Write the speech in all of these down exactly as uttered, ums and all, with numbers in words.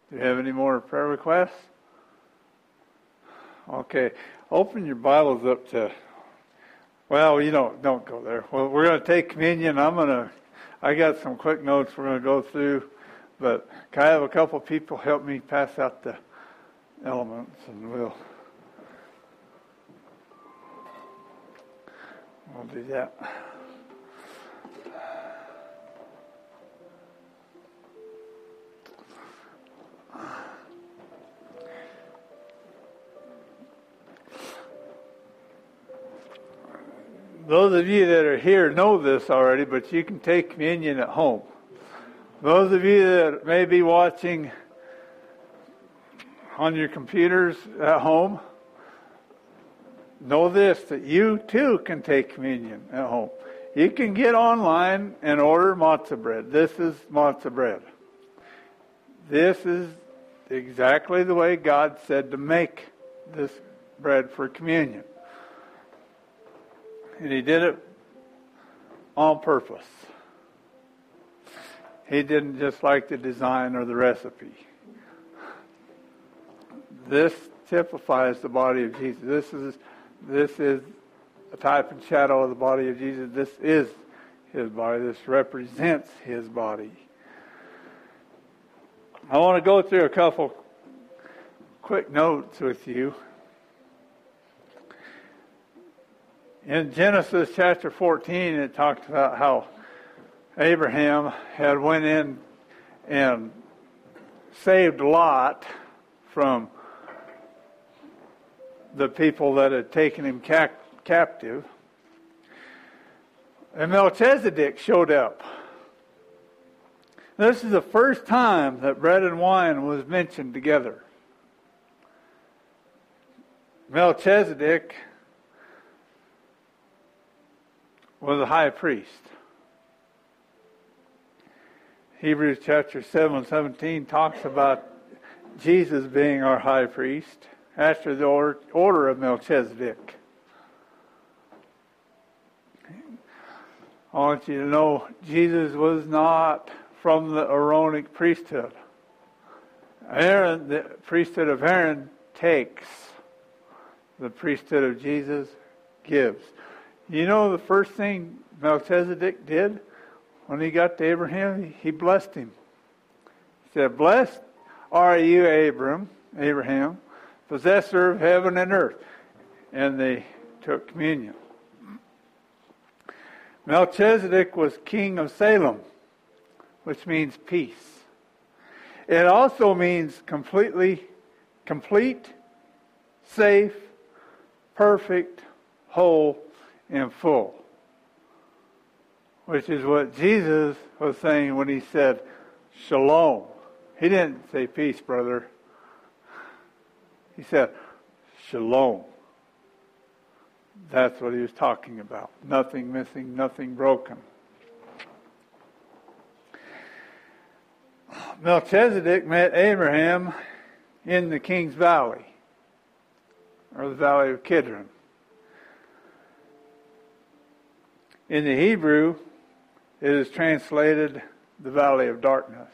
Do you have any more prayer requests? Okay. Open your Bibles up to, well, you don't, don't go there. Well, we're going to take communion. I'm going to, I got some quick notes we're going to go through, but can I have a couple people help me pass out the elements, and we'll, we'll do that. Those of you that are here know this already, but you can take communion at home. Those of you that may be watching on your computers at home, know this, that you too can take communion at home. You can get online and order matzah bread. This is matzah bread. This is exactly the way God said to make this bread for communion. And He did it on purpose. He didn't just like the design or the recipe. This typifies the body of Jesus. This is this is a type and shadow of the body of Jesus. This is His body. This represents His body. I want to go through a couple quick notes with you. In Genesis chapter fourteen, it talked about how Abraham had went in and saved Lot from the people that had taken him cap- captive. And Melchizedek showed up. This is the first time that bread and wine was mentioned together. Melchizedek was a high priest. Hebrews chapter seven, seventeen talks about Jesus being our high priest after the order, order of Melchizedek. I want you to know Jesus was not from the Aaronic priesthood. Aaron, the priesthood of Aaron takes. The priesthood of Jesus gives. You know the first thing Melchizedek did when he got to Abraham? He blessed him. He said, "Blessed are you, Abram, Abraham, possessor of heaven and earth." And they took communion. Melchizedek was king of Salem, which means peace. It also means completely, complete, safe, perfect, whole, and full. Which is what Jesus was saying when He said, shalom. He didn't say peace, brother. He said, shalom. That's what He was talking about. Nothing missing, nothing broken. Melchizedek met Abraham in the King's Valley, or the Valley of Kidron. In the Hebrew, it is translated the Valley of Darkness.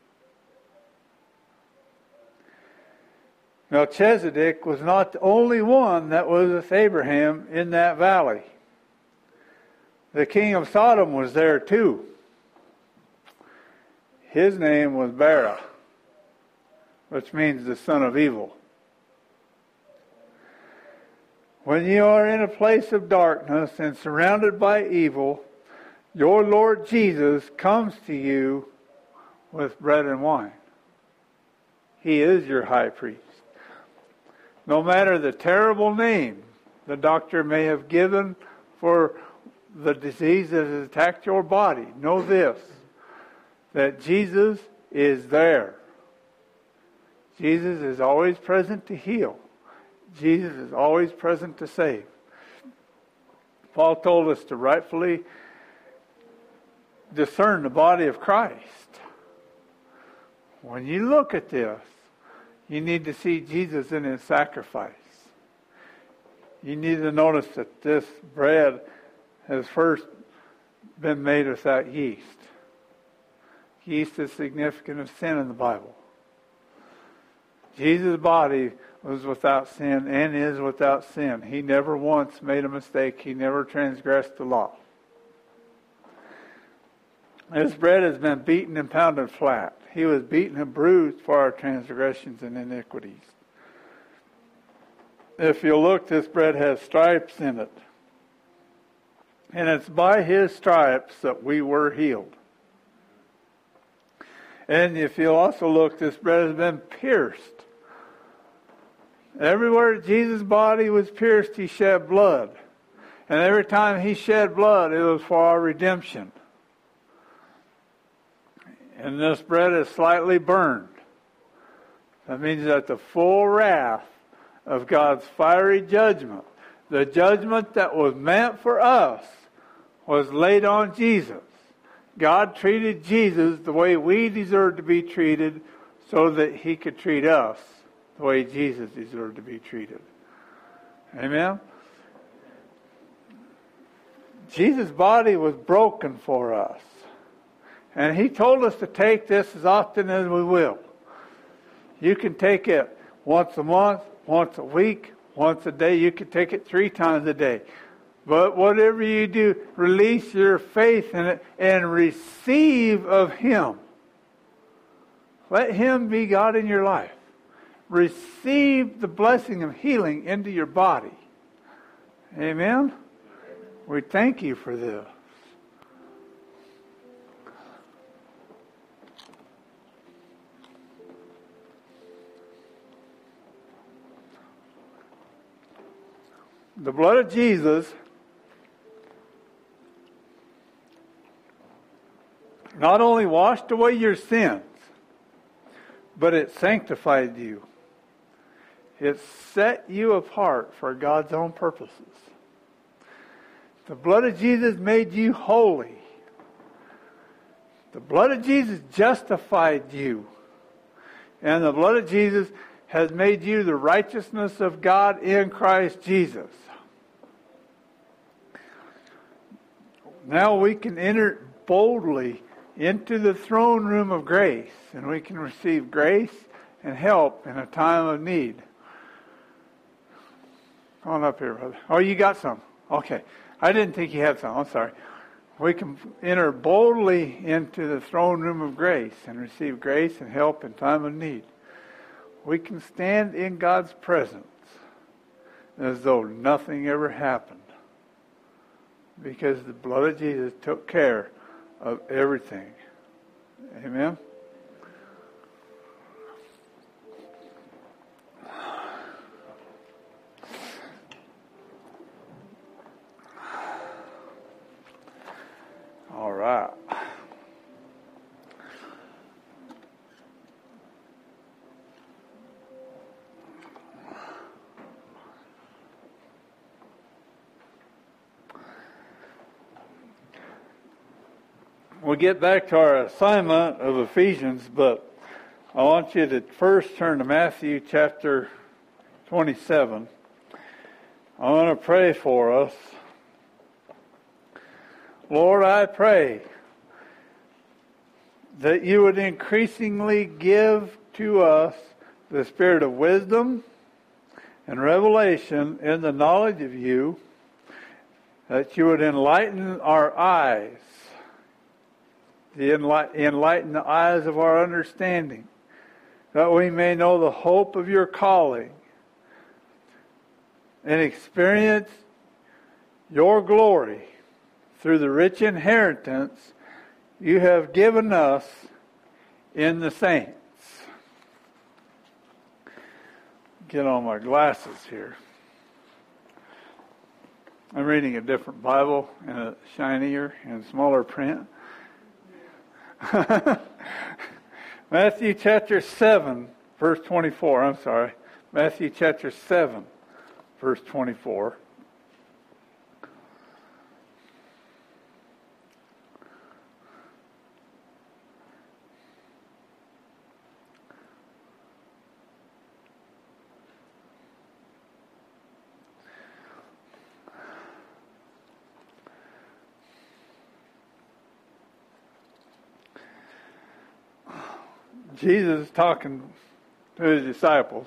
Melchizedek was not the only one that was with Abraham in that valley. The king of Sodom was there too. His name was Bera, which means the son of evil. When you are in a place of darkness and surrounded by evil, your Lord Jesus comes to you with bread and wine. He is your high priest. No matter the terrible name the doctor may have given for the disease that has attacked your body, know this, that Jesus is there. Jesus is always present to heal. Jesus is always present to save. Paul told us to rightfully discern the body of Christ. When you look at this, you need to see Jesus in His sacrifice. You need to notice that this bread has first been made without yeast. Yeast is significant of sin in the Bible. Jesus' body was without sin and is without sin. He never once made a mistake. He never transgressed the law. His bread has been beaten and pounded flat. He was beaten and bruised for our transgressions and iniquities. If you look, this bread has stripes in it. And it's by his stripes that we were healed. And if you also look, this bread has been pierced. Everywhere Jesus' body was pierced, he shed blood. And every time he shed blood, it was for our redemption. And this bread is slightly burned. That means that the full wrath of God's fiery judgment, the judgment that was meant for us, was laid on Jesus. God treated Jesus the way we deserve to be treated so that he could treat us the way Jesus deserved to be treated. Amen? Jesus' body was broken for us. And he told us to take this as often as we will. You can take it once a month, once a week, once a day. You can take it three times a day. But whatever you do, release your faith in it and receive of him. Let him be God in your life. Receive the blessing of healing into your body. Amen? We thank you for this. The blood of Jesus not only washed away your sins, but it sanctified you. It set you apart for God's own purposes. The blood of Jesus made you holy. The blood of Jesus justified you. And the blood of Jesus has made you the righteousness of God in Christ Jesus. Now we can enter boldly into the throne room of grace, and we can receive grace and help in a time of need. Come on up here, brother. Oh, you got some? Okay. I didn't think you had some. I'm sorry. We can enter boldly into the throne room of grace and receive grace and help in time of need. We can stand in God's presence as though nothing ever happened, because the blood of Jesus took care of everything. Amen? All right. We'll get back to our assignment of Ephesians, but I want you to first turn to Matthew chapter twenty-seven. I want to pray for us. Lord, I pray that you would increasingly give to us the spirit of wisdom and revelation in the knowledge of you, that you would enlighten our eyes, the enlighten the eyes of our understanding, that we may know the hope of your calling and experience your glory through the rich inheritance you have given us in the saints. Get on my glasses here. I'm reading a different Bible in a shinier and smaller print. Matthew chapter seven, verse twenty-four. I'm sorry. Matthew chapter seven, verse twenty-four. Jesus is talking to his disciples.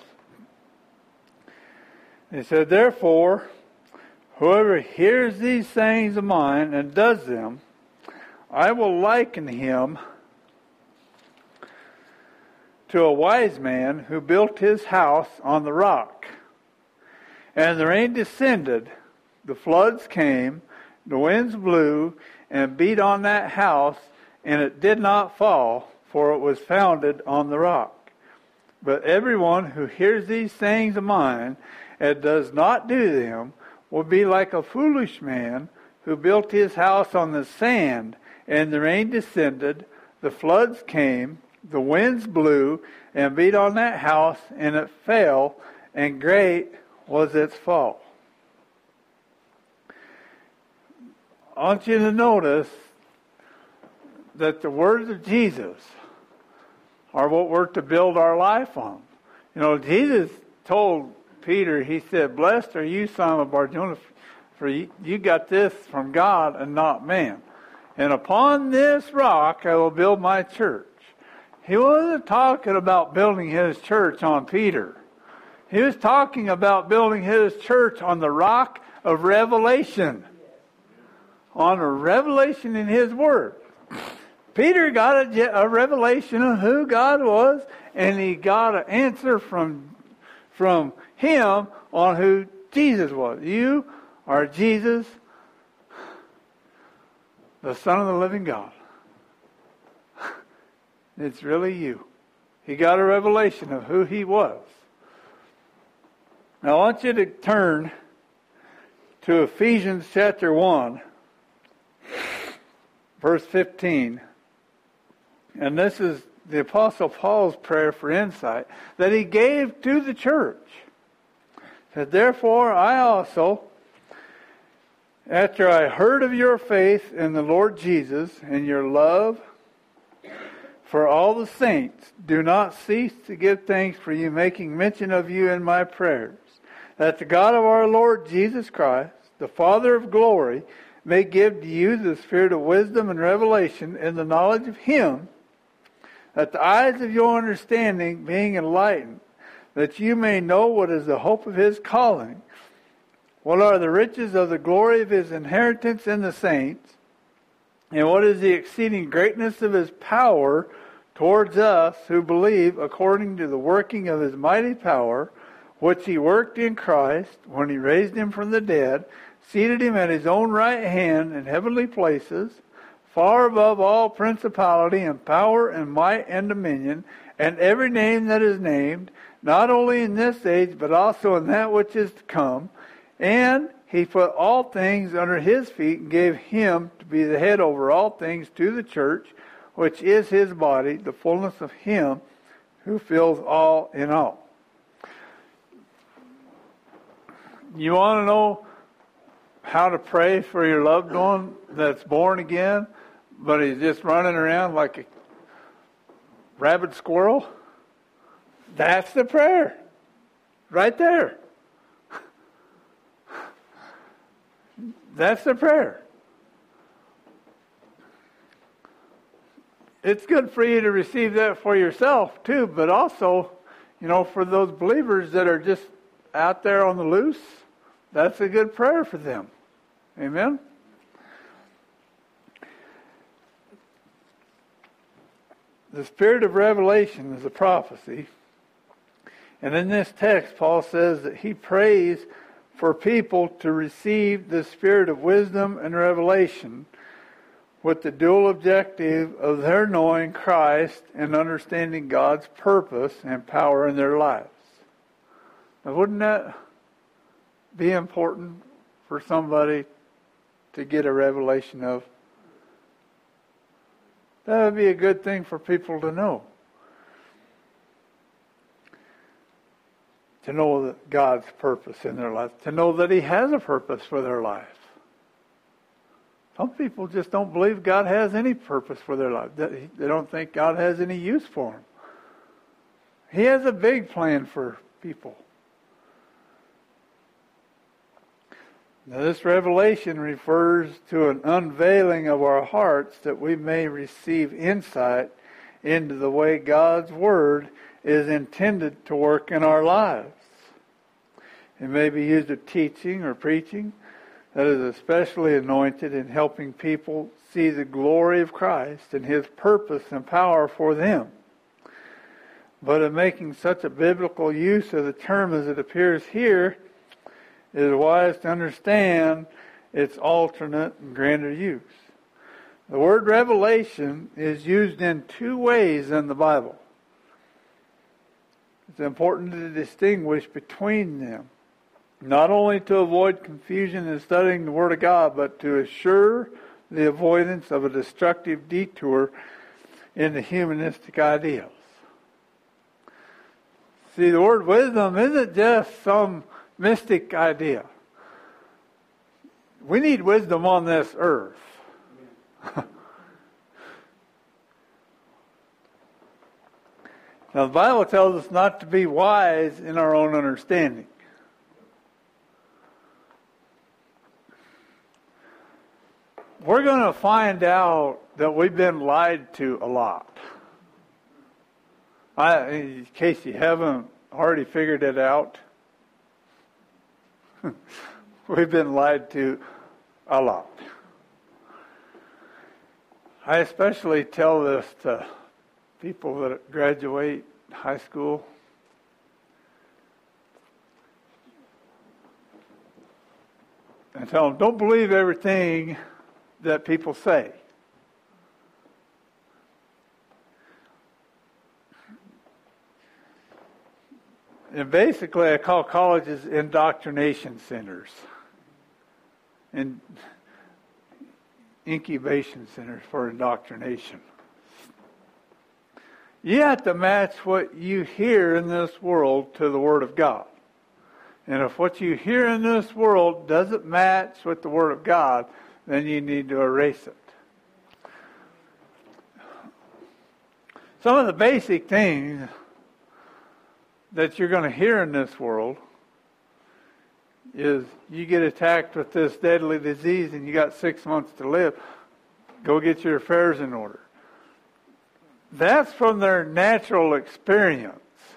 He said, therefore, whoever hears these sayings of mine and does them, I will liken him to a wise man who built his house on the rock. And the rain descended, the floods came, the winds blew and beat on that house, and it did not fall, for it was founded on the rock. But everyone who hears these sayings of mine and does not do them will be like a foolish man who built his house on the sand, and the rain descended, the floods came, the winds blew and beat on that house, and it fell, and great was its fall. I want you to notice that the words of Jesus are what we're to build our life on. You know, Jesus told Peter, he said, blessed are you, son of Barjona, for you, you got this from God and not man. And upon this rock I will build my church. He wasn't talking about building his church on Peter. He was talking about building his church on the rock of revelation. On a revelation in his word. Peter got a, a revelation of who God was, and he got an answer from, from him on who Jesus was. You are Jesus, the Son of the living God. It's really you. He got a revelation of who he was. Now I want you to turn to Ephesians chapter one, verse fifteen. And this is the Apostle Paul's prayer for insight that he gave to the church. He said, therefore I also, after I heard of your faith in the Lord Jesus and your love for all the saints, do not cease to give thanks for you, making mention of you in my prayers, that the God of our Lord Jesus Christ, the Father of glory, may give to you the spirit of wisdom and revelation in the knowledge of him, that the eyes of your understanding being enlightened, that you may know what is the hope of his calling, what are the riches of the glory of his inheritance in the saints, and what is the exceeding greatness of his power towards us who believe, according to the working of his mighty power, which he worked in Christ when he raised him from the dead, seated him at his own right hand in heavenly places, far above all principality and power and might and dominion, and every name that is named, not only in this age, but also in that which is to come. And he put all things under his feet and gave him to be the head over all things to the church, which is his body, the fullness of him who fills all in all. You want to know how to pray for your loved one that's born again, but he's just running around like a rabid squirrel? That's the prayer. Right there. That's the prayer. It's good for you to receive that for yourself too, but also, you know, for those believers that are just out there on the loose, that's a good prayer for them. Amen? The spirit of revelation is a prophecy. And in this text, Paul says that he prays for people to receive the spirit of wisdom and revelation with the dual objective of their knowing Christ and understanding God's purpose and power in their lives. Now, wouldn't that be important for somebody to get a revelation of? That would be a good thing for people to know. To know that God's purpose in their life. To know that he has a purpose for their life. Some people just don't believe God has any purpose for their life. They don't think God has any use for them. He has a big plan for people. Now, this revelation refers to an unveiling of our hearts that we may receive insight into the way God's Word is intended to work in our lives. It may be used of teaching or preaching that is especially anointed in helping people see the glory of Christ and His purpose and power for them. But in making such a biblical use of the term as it appears here, it is wise to understand its alternate and grander use. The word revelation is used in two ways in the Bible. It's important to distinguish between them, not only to avoid confusion in studying the Word of God, but to assure the avoidance of a destructive detour into humanistic ideals. See, the word wisdom isn't just some mystic idea. We need wisdom on this earth. Now, the Bible tells us not to be wise in our own understanding. We're going to find out that we've been lied to a lot. I, in case you haven't already figured it out, we've been lied to a lot. I especially tell this to people that graduate high school. And tell them, don't believe everything that people say. And basically, I call colleges indoctrination centers and incubation centers for indoctrination. You have to match what you hear in this world to the Word of God. And if what you hear in this world doesn't match with the Word of God, then you need to erase it. Some of the basic things that you're going to hear in this world is you get attacked with this deadly disease and you got six months to live. Go get your affairs in order. That's from their natural experience.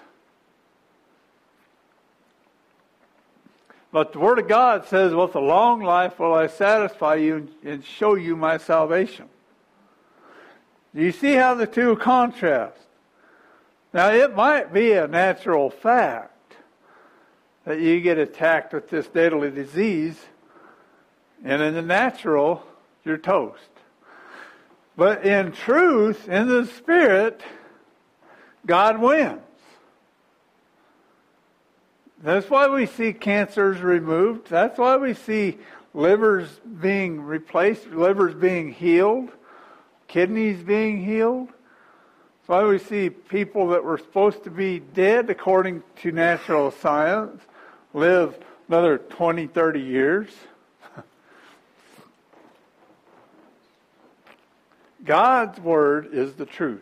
But the Word of God says, with a long life will I satisfy you and show you my salvation. Do you see how the two contrast? Now, it might be a natural fact that you get attacked with this deadly disease, and in the natural, you're toast. But in truth, in the Spirit, God wins. That's why we see cancers removed. That's why we see livers being replaced, livers being healed, kidneys being healed. That's why we see people that were supposed to be dead according to natural science live another twenty, thirty years. God's Word is the truth.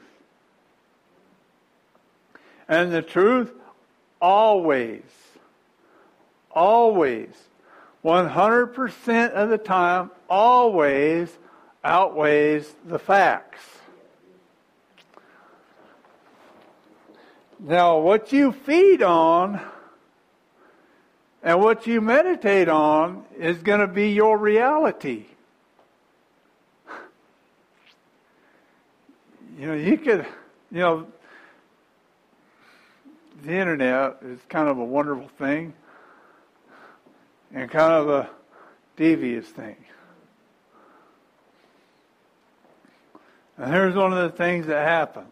And the truth always, always, one hundred percent of the time, always outweighs the facts. Now, what you feed on and what you meditate on is going to be your reality. You know, you could, you know, the internet is kind of a wonderful thing and kind of a devious thing. And here's one of the things that happens.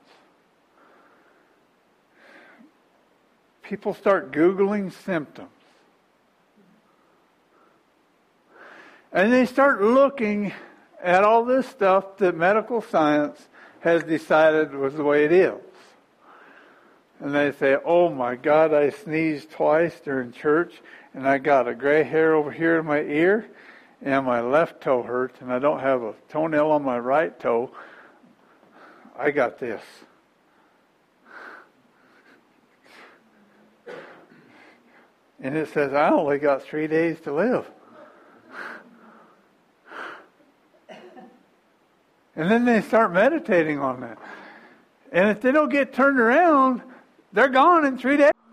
People start Googling symptoms. And they start looking at all this stuff that medical science has decided was the way it is. And they say, oh my God, I sneezed twice during church, and I got a gray hair over here in my ear, and my left toe hurts, and I don't have a toenail on my right toe. I got this. And it says, I only got three days to live. And then they start meditating on that. And if they don't get turned around, they're gone in three days.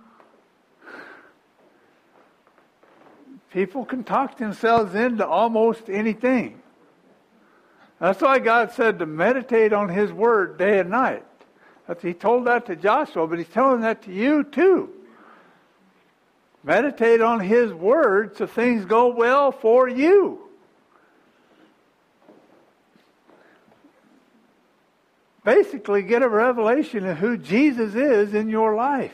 People can talk themselves into almost anything. That's why God said to meditate on His Word day and night. That's, He told that to Joshua, but He's telling that to you too. Meditate on His Word so things go well for you. Basically, get a revelation of who Jesus is in your life.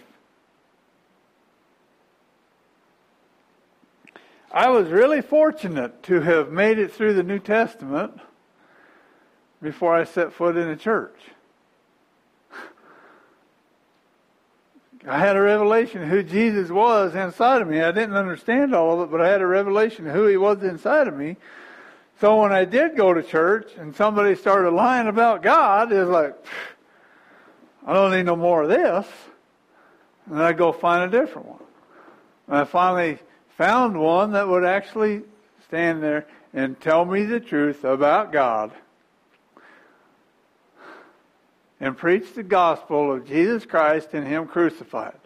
I was really fortunate to have made it through the New Testament before I set foot in a church. I had a revelation of who Jesus was inside of me. I didn't understand all of it, but I had a revelation of who He was inside of me. So when I did go to church and somebody started lying about God, it was like, I don't need no more of this. And I'd go find a different one. And I finally found one that would actually stand there and tell me the truth about God and preach the gospel of Jesus Christ and Him crucified.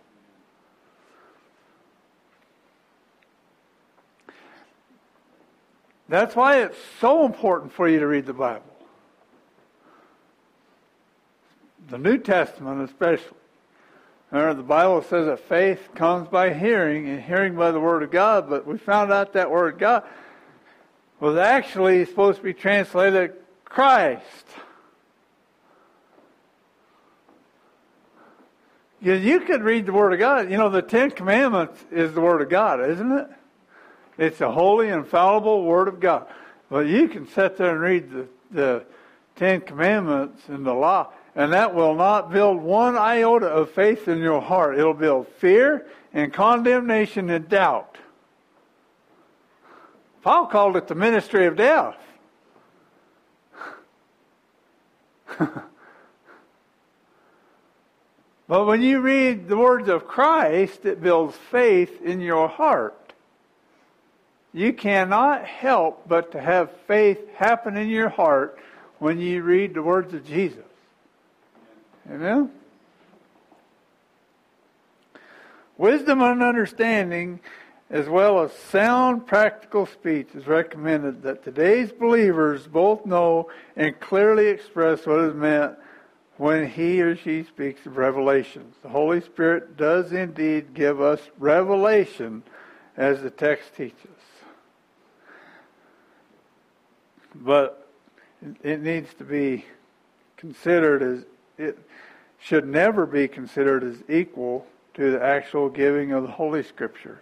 That's why it's so important for you to read the Bible. The New Testament especially. Remember, the Bible says that faith comes by hearing, and hearing by the Word of God, but we found out that Word of God was actually supposed to be translated Christ. You, you could read the Word of God. You know, the Ten Commandments is the Word of God, isn't it? It's the holy, infallible Word of God. But you can sit there and read the, the Ten Commandments and the law, and that will not build one iota of faith in your heart. It'll build fear and condemnation and doubt. Paul called it the ministry of death. But when you read the words of Christ, it builds faith in your heart. You cannot help but to have faith happen in your heart when you read the words of Jesus. Amen? Wisdom and understanding, as well as sound practical speech, is recommended that today's believers both know and clearly express what is meant when he or she speaks of revelations. The Holy Spirit does indeed give us revelation, as the text teaches. But it needs to be considered as, it should never be considered as equal to the actual giving of the Holy Scriptures.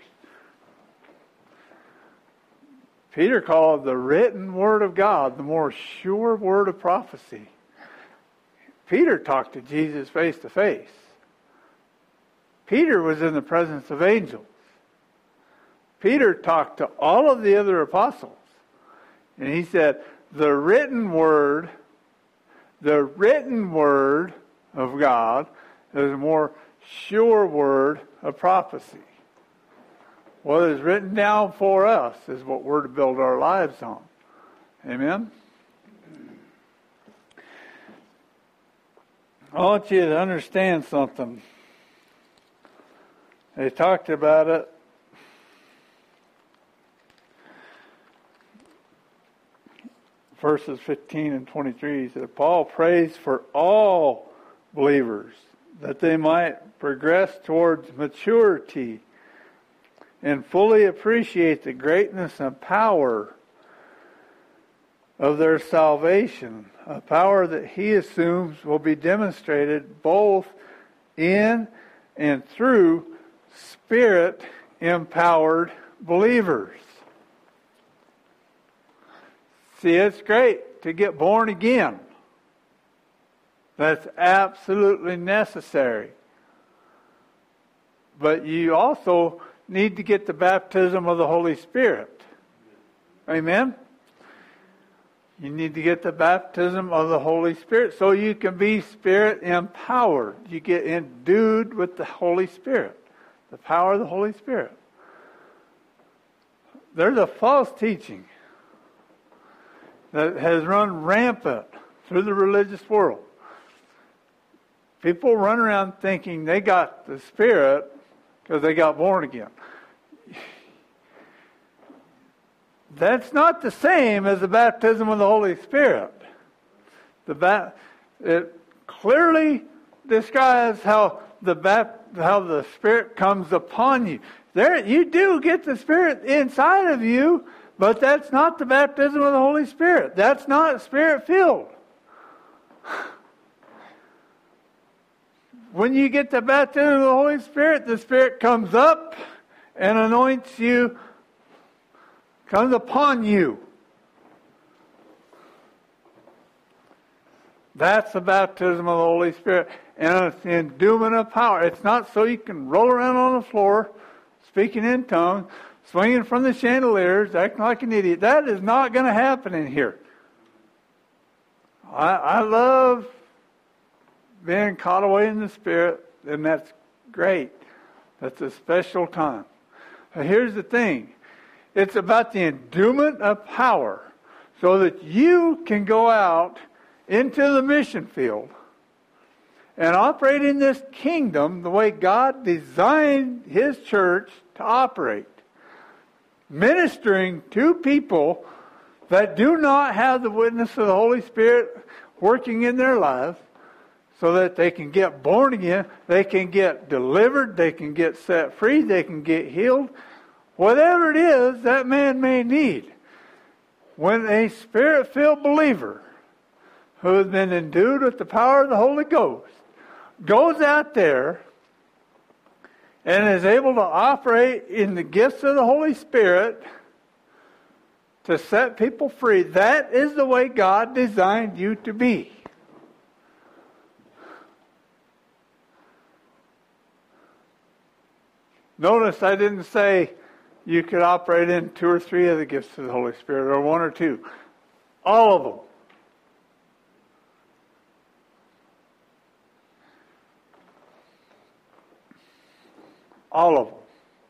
Peter called the written Word of God the more sure word of prophecy. Peter talked to Jesus face to face. Peter was in the presence of angels. Peter talked to all of the other apostles. And he said, the written word, the written word of God is a more sure word of prophecy. What is written down for us is what we're to build our lives on. Amen? I want you to understand something. They talked about it. Verses fifteen and twenty-three, he said, Paul prays for all believers that they might progress towards maturity and fully appreciate the greatness and power of their salvation, a power that he assumes will be demonstrated both in and through Spirit-empowered believers. See, it's great to get born again. That's absolutely necessary. But you also need to get the baptism of the Holy Spirit. Amen? You need to get the baptism of the Holy Spirit so you can be Spirit empowered. You get endued with the Holy Spirit. The power of the Holy Spirit. There's a false teaching that has run rampant through the religious world. People run around thinking they got the Spirit because they got born again. That's not the same as the baptism of the Holy Spirit. The ba- it clearly describes how the bap- how the Spirit comes upon you. There, you do get the Spirit inside of you, but that's not the baptism of the Holy Spirit. That's not Spirit-filled. When you get the baptism of the Holy Spirit, the Spirit comes up and anoints you, comes upon you. That's the baptism of the Holy Spirit. And it's the endowment of power. It's not so you can roll around on the floor, speaking in tongues, swinging from the chandeliers, acting like an idiot. That is not going to happen in here. I, I love being caught away in the Spirit, and that's great. That's a special time. But here's the thing. It's about the endowment of power so that you can go out into the mission field and operate in this kingdom the way God designed His church to operate. Ministering to people that do not have the witness of the Holy Spirit working in their lives so that they can get born again, they can get delivered, they can get set free, they can get healed. Whatever it is that man may need. When a Spirit-filled believer who has been endued with the power of the Holy Ghost goes out there and is able to operate in the gifts of the Holy Spirit to set people free, that is the way God designed you to be. Notice I didn't say you could operate in two or three of the gifts of the Holy Spirit, or one or two. All of them. All of them.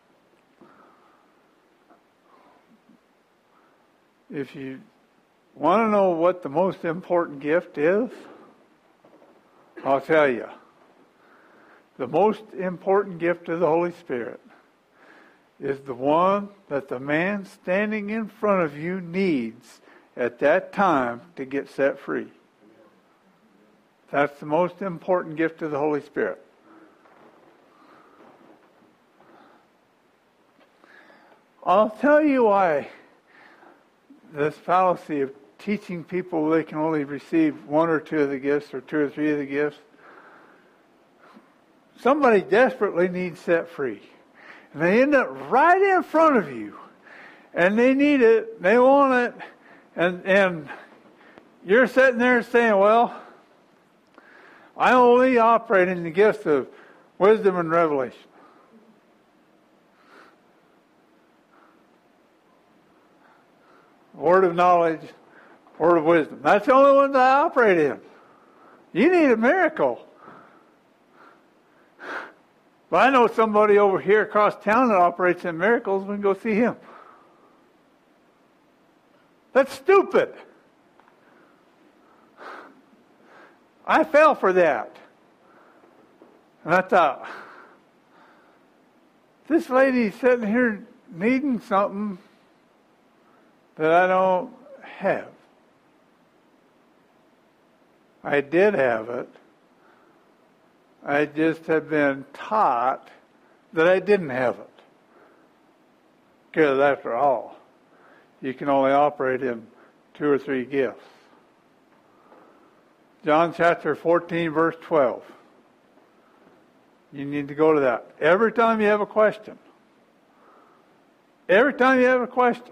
If you want to know what the most important gift is, I'll tell you. The most important gift of the Holy Spirit is the one that the man standing in front of you needs at that time to get set free. That's the most important gift of the Holy Spirit. I'll tell you why this fallacy of teaching people they can only receive one or two of the gifts or two or three of the gifts. Somebody desperately needs set free. And they end up right in front of you. And they need it, they want it, and and you're sitting there saying, well, I only operate in the gifts of wisdom and revelation. Word of knowledge, word of wisdom. That's the only ones I operate in. You need a miracle. But I know somebody over here across town that operates in miracles. We can go see him. That's stupid. I fell for that. And I thought, this lady's sitting here needing something that I don't have. I did have it. I just have been taught that I didn't have it. Because after all, you can only operate in two or three gifts. John chapter fourteen, verse twelve. You need to go to that. Every time you have a question. Every time you have a question.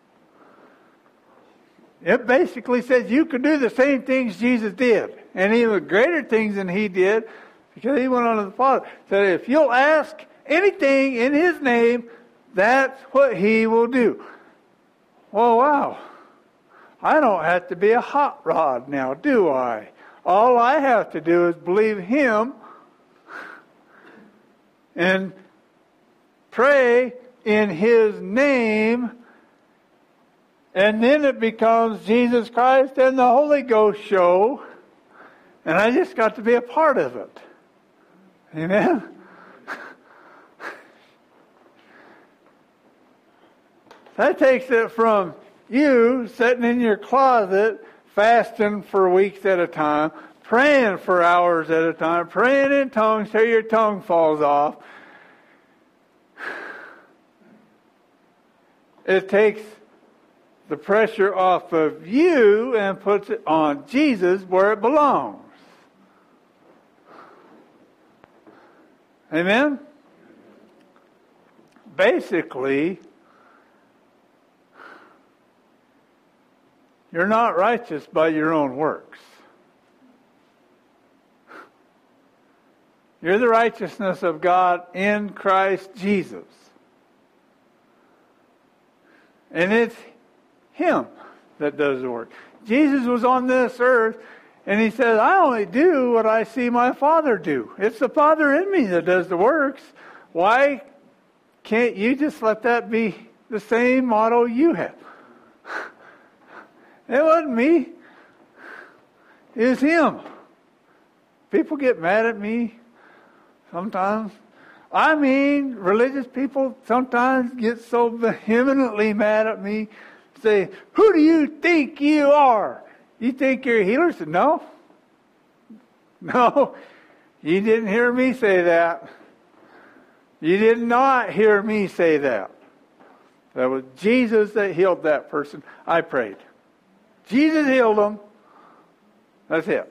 It basically says you can do the same things Jesus did. And even greater things than He did. Because He went on to the Father. Said, if you'll ask anything in His name, that's what He will do. Well, wow. I don't have to be a hot rod now, do I? All I have to do is believe Him and pray in His name, and then it becomes Jesus Christ and the Holy Ghost show, and I just got to be a part of it. Amen? That takes it from you sitting in your closet, fasting for weeks at a time, praying for hours at a time, praying in tongues till your tongue falls off. It takes the pressure off of you and puts it on Jesus where it belongs. Amen? Basically, you're not righteous by your own works. You're the righteousness of God in Christ Jesus. And it's Him that does the work. Jesus was on this earth, and He said, I only do what I see my Father do. It's the Father in me that does the works. Why can't you just let that be the same motto you have? It wasn't me. It was Him. People get mad at me sometimes. I mean, religious people sometimes get so vehemently mad at me, say, who do you think you are? You think you're a healer? I said, no. No, you didn't hear me say that. You did not hear me say that. That was Jesus that healed that person. I prayed. Jesus healed them. That's it.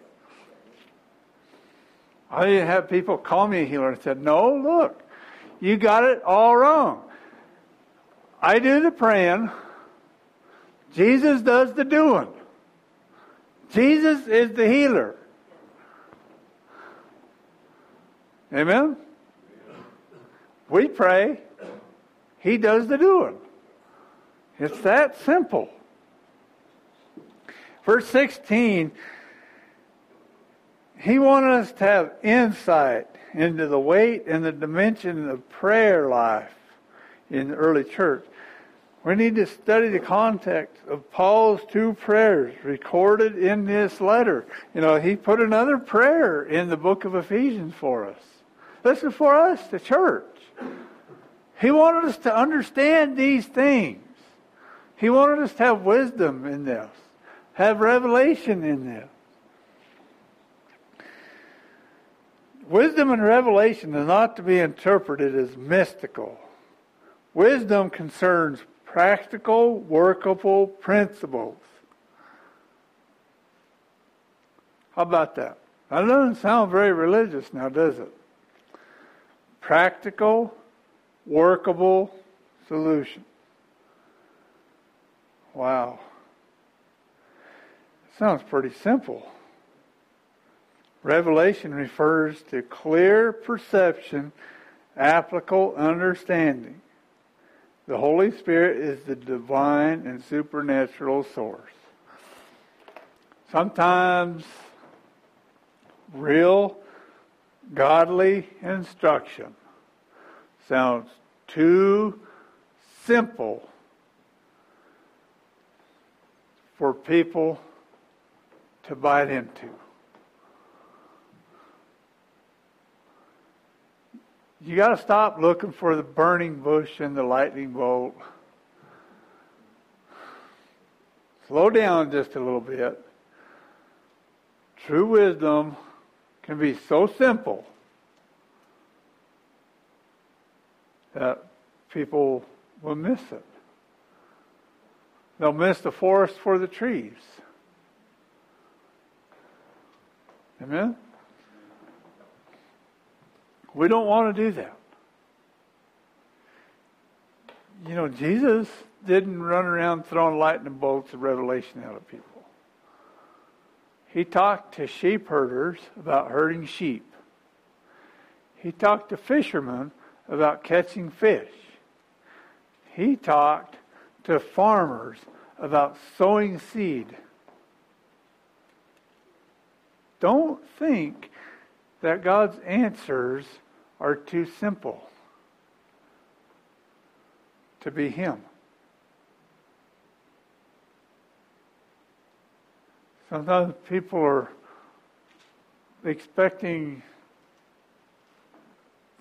I didn't have people call me a healer and said, no, look, you got it all wrong. I do the praying. Jesus does the doing. Jesus is the healer. Amen? We pray. He does the doing. It's that simple. Verse sixteen, He wanted us to have insight into the weight and the dimension of prayer life in the early church. We need to study the context of Paul's two prayers recorded in this letter. You know, he put another prayer in the book of Ephesians for us. This is for us, the church. He wanted us to understand these things. He wanted us to have wisdom in this, have revelation in this. Wisdom and revelation is not to be interpreted as mystical. Wisdom concerns practical, workable principles. How about that? That doesn't sound very religious now, does it? Practical, workable solution. Wow. Sounds pretty simple. Revelation refers to clear perception, applicable understanding. The Holy Spirit is the divine and supernatural source. Sometimes real godly instruction sounds too simple for people to bite into. You got to stop looking for the burning bush and the lightning bolt. Slow down just a little bit. True wisdom can be so simple that people will miss it. They'll miss the forest for the trees. Amen? We don't want to do that. You know, Jesus didn't run around throwing lightning bolts of revelation out of people. He talked to sheep herders about herding sheep. He talked to fishermen about catching fish. He talked to farmers about sowing seed. Don't think that God's answers are too simple to be Him. Sometimes people are expecting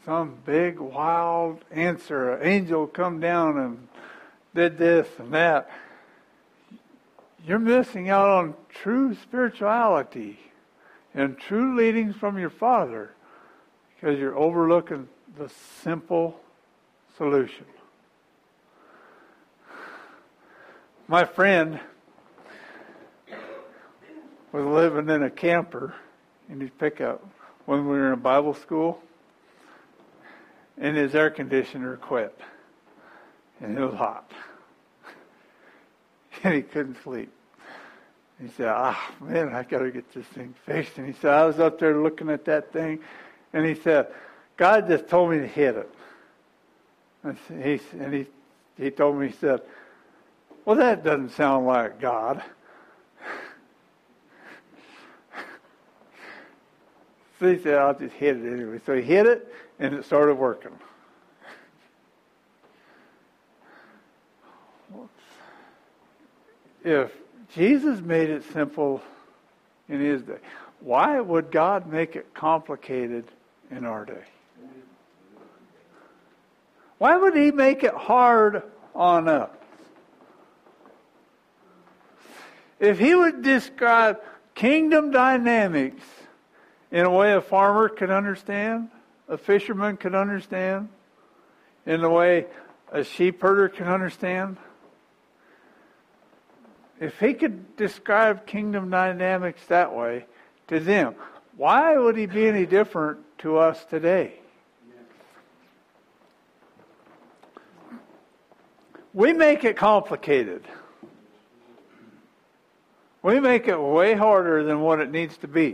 some big wild answer. An angel come down and did this and that. You're missing out on true spirituality and true leadings from your Father because you're overlooking the simple solution. My friend was living in a camper in his pickup when we were in Bible school, and his air conditioner quit, and it was hot, and he couldn't sleep. He said, ah, man, I got to get this thing fixed. And he said, I was up there looking at that thing, and he said, God just told me to hit it. And he, and he, he told me, he said, well, that doesn't sound like God. So he said, I'll just hit it anyway. So he hit it, and it started working. If Jesus made it simple in his day, why would God make it complicated in our day? Why would he make it hard on us? If he would describe kingdom dynamics in a way a farmer could understand, a fisherman could understand, in the way a sheep herder can understand, if he could describe kingdom dynamics that way to them, why would he be any different to us today? We make it complicated. We make it way harder than what it needs to be.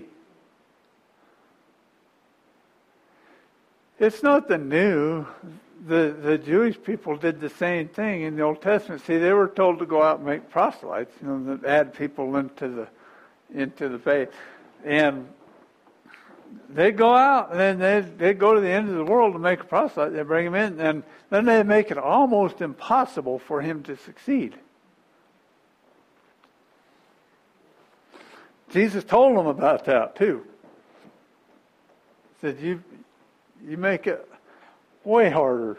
It's not the new. The, the Jewish people did the same thing in the Old Testament. See, they were told to go out and make proselytes, you know, to add people into the into the faith. And they'd go out and then they'd, they'd go to the end of the world to make a proselyte. They'd bring him in, and then they'd make it almost impossible for him to succeed. Jesus told them about that too. He said, you, you make it way harder.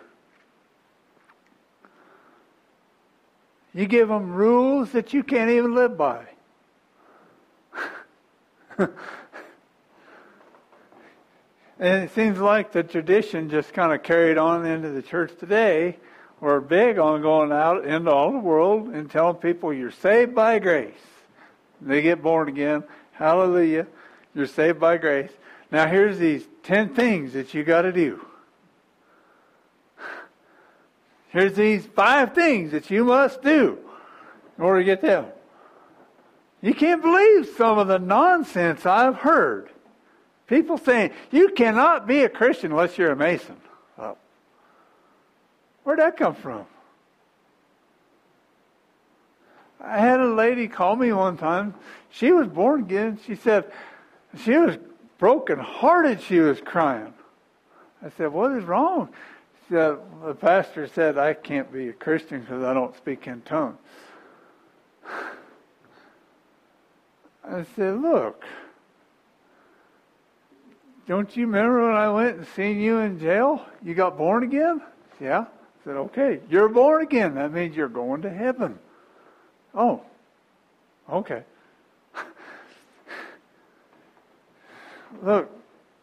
You give them rules that you can't even live by. And it seems like the tradition just kind of carried on into the church today. We're big on going out into all the world and telling people you're saved by grace. They get born again. Hallelujah. You're saved by grace. Now here's these ten things that you got to do. Here's these five things that you must do in order to get them. You can't believe some of the nonsense I've heard. People saying, you cannot be a Christian unless you're a Mason. Oh. Where'd that come from? I had a lady call me one time. She was born again. She said, she was broken hearted. She was crying. I said, what is wrong? She said, the pastor said, I can't be a Christian because I don't speak in tongues. I said, look, don't you remember when I went and seen you in jail? You got born again? Yeah. I said, okay, you're born again. That means you're going to heaven. Oh, okay. Look,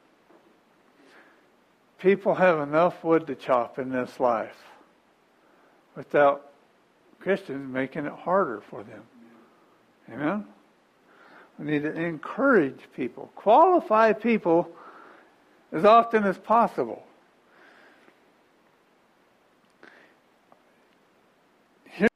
people have enough wood to chop in this life without Christians making it harder for them. Amen? We need to encourage people, qualify people as often as possible. Here,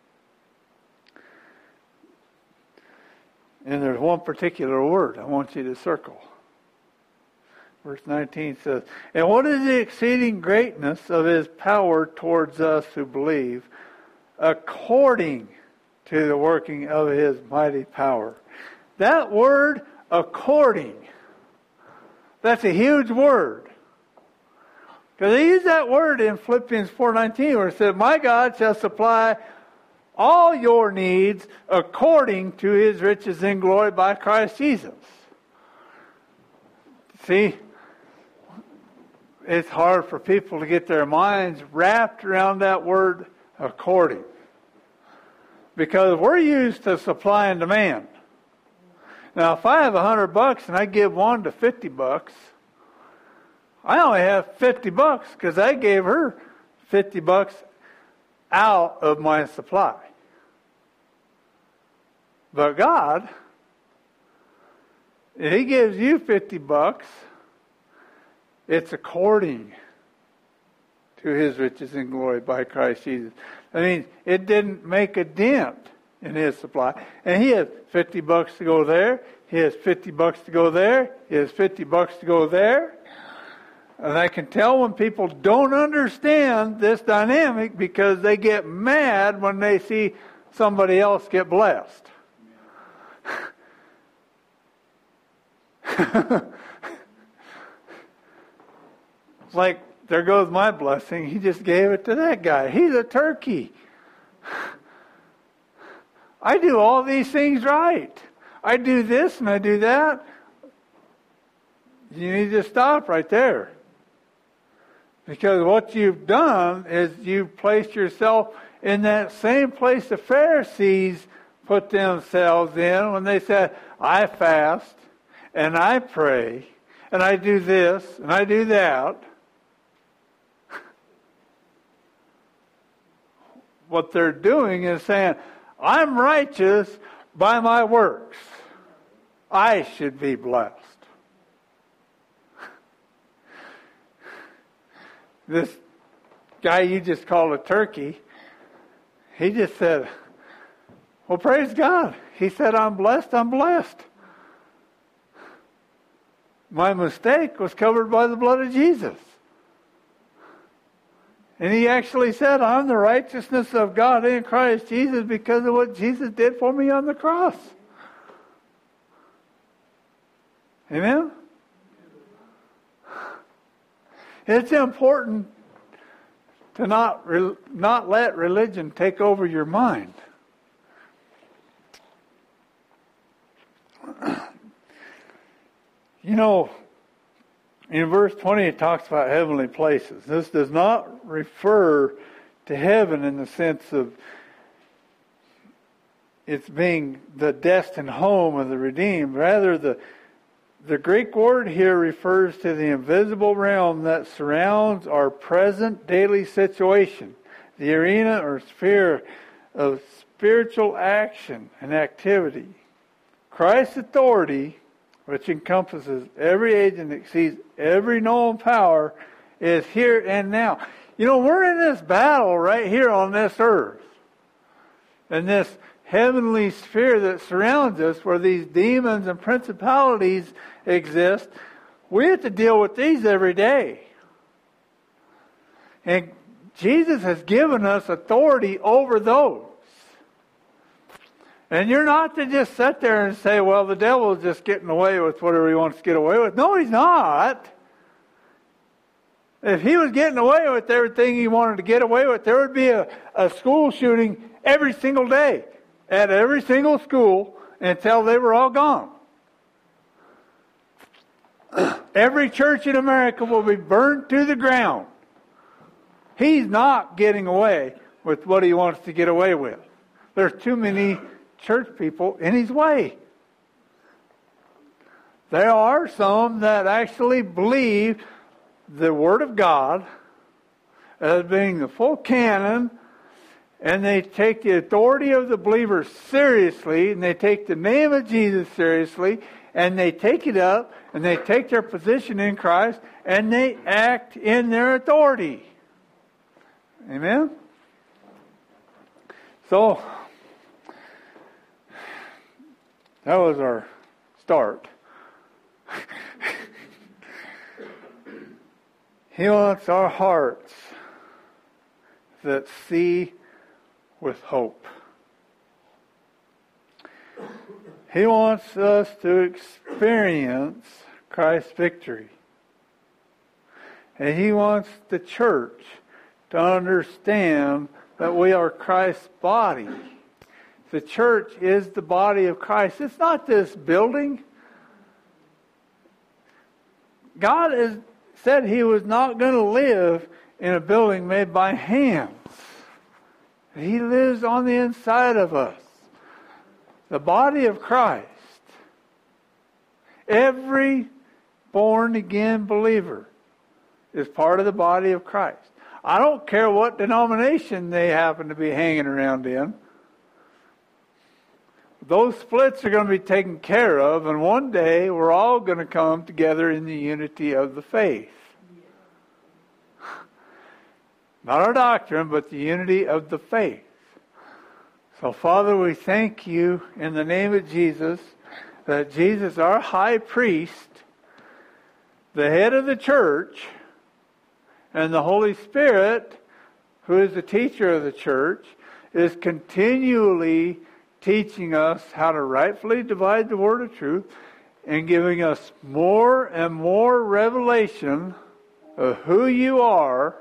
and there's one particular word I want you to circle. Verse nineteen says, and what is the exceeding greatness of his power towards us who believe, according to the working of his mighty power. That word, according, that's a huge word. Because they use that word in Philippians four nineteen where it says, my God shall supply all your needs according to his riches in glory by Christ Jesus. See, it's hard for people to get their minds wrapped around that word according. Because we're used to supply and demand. Now, if I have a hundred bucks and I give one to fifty bucks, I only have fifty bucks because I gave her fifty bucks out of my supply. But God, if He gives you fifty bucks, it's according to His riches and glory by Christ Jesus. I mean, it didn't make a dent in His supply. And He has fifty bucks to go there. He has fifty bucks to go there. He has fifty bucks to go there. And I can tell when people don't understand this dynamic because they get mad when they see somebody else get blessed. It's like, there goes my blessing. He just gave it to that guy. He's a turkey. I do all these things right. I do this and I do that. You need to stop right there. Because what you've done is you've placed yourself in that same place the Pharisees put themselves in when they said, I fast and I pray and I do this and I do that. What they're doing is saying, I'm righteous by my works. I should be blessed. This guy you just called a turkey, he just said, well, praise God. He said, I'm blessed, I'm blessed. My mistake was covered by the blood of Jesus. And he actually said, I'm the righteousness of God in Christ Jesus because of what Jesus did for me on the cross. Amen? It's important to not not let religion take over your mind. You know, in verse twenty it talks about heavenly places. This does not refer to heaven in the sense of it's being the destined home of the redeemed. Rather, the The Greek word here refers to the invisible realm that surrounds our present daily situation, the arena or sphere of spiritual action and activity. Christ's authority, which encompasses every age and exceeds every known power, is here and now. You know, we're in this battle right here on this earth. And this heavenly sphere that surrounds us, where these demons and principalities exist, we have to deal with these every day. And Jesus has given us authority over those. And you're not to just sit there and say, well, the devil is just getting away with whatever he wants to get away with. No, he's not. If he was getting away with everything he wanted to get away with, there would be a, a school shooting every single day at every single school until they were all gone. Every church in America will be burned to the ground. He's not getting away with what he wants to get away with. There's too many church people in his way. There are some that actually believe the Word of God as being the full canon, and they take the authority of the believers seriously, and they take the name of Jesus seriously, and they take it up, and they take their position in Christ, and they act in their authority. Amen? So, that was our start. He wants our hearts that see with hope. He wants us to experience Christ's victory. And He wants the church to understand that we are Christ's body. The church is the body of Christ. It's not this building. God is said he was not going to live in a building made by hands. He lives on the inside of us. The body of Christ. Every born-again believer is part of the body of Christ. I don't care what denomination they happen to be hanging around in. Those splits are going to be taken care of, and one day we're all going to come together in the unity of the faith. Not our doctrine, but the unity of the faith. So, Father, we thank you in the name of Jesus, that Jesus, our high priest, the head of the church, and the Holy Spirit, who is the teacher of the church, is continually teaching us how to rightfully divide the word of truth and giving us more and more revelation of who you are.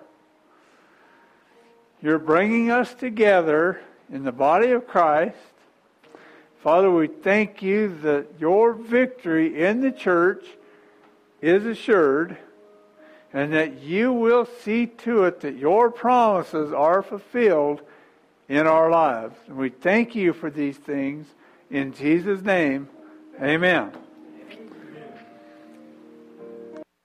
You're bringing us together in the body of Christ. Father, we thank you that your victory in the church is assured, and that you will see to it that your promises are fulfilled in our lives. And we thank you for these things. In Jesus' name, amen.